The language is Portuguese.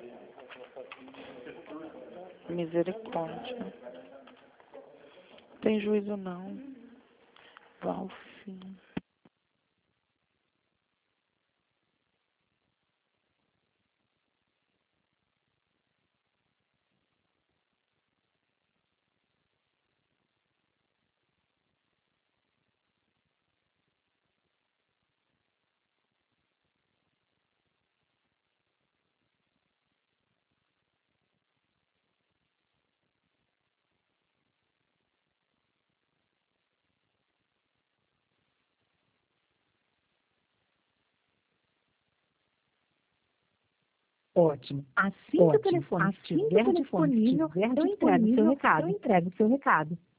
Misericórdia. Tem juízo não. Valfim. Ótimo. Assim que o telefone estiver disponível, eu entrego o seu recado.